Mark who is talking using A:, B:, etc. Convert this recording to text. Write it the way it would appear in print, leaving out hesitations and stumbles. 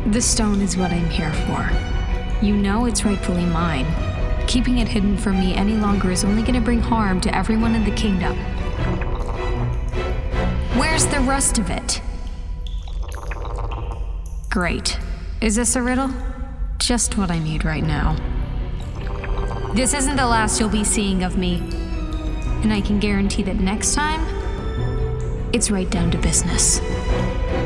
A: The stone is what I'm here for. You know it's rightfully mine. Keeping it hidden from me any longer is only going to bring harm to everyone in the kingdom. Where's the rest of it? Great. Is this a riddle? Just what I need right now. This isn't the last you'll be seeing of me. And I can guarantee that next time, it's right down to business.